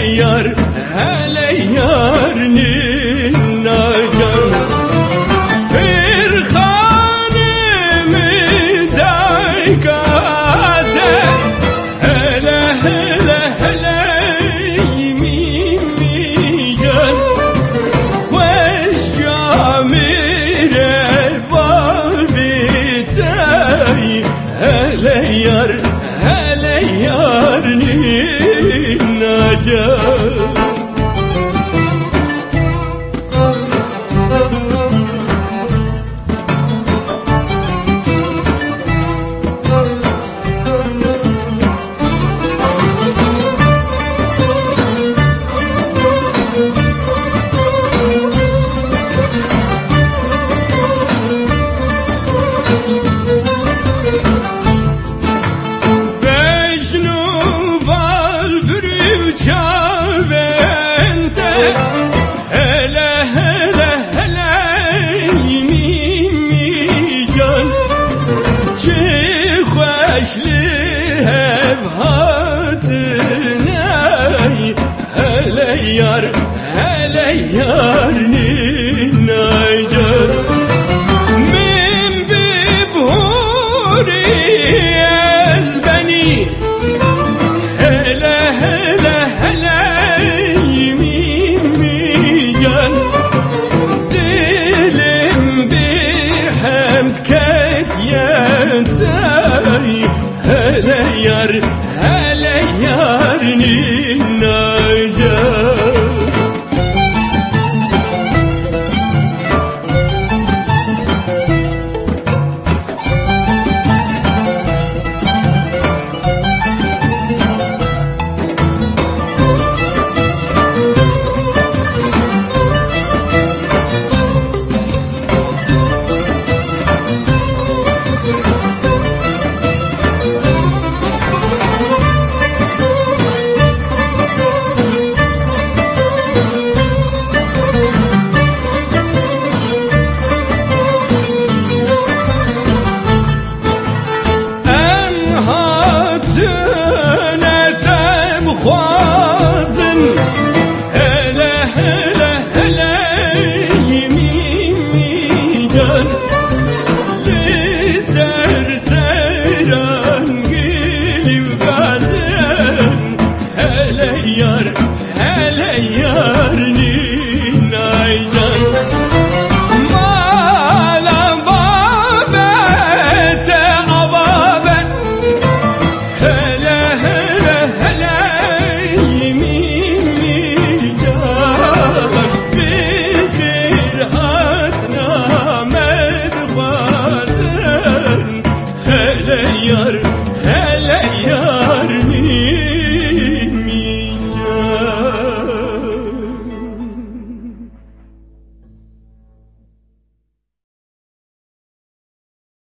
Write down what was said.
yar, hele yar ninnacan. Bir hanımı da gaze, hele hele hele mimican. Hoş camire vadidey, hele yar, hele yar ninnacan. Hele hele hele mimican. Çi hoşli hev hadiney, hele yar, hele yar ninnacan. Min bibhuri ezbeni, hele hele hele dilim bihamd ketiyetey, hele yar, hele yar ninnacan. Khwazin, hele hele hele mimican. Li serseran geliv gazen, hele yar,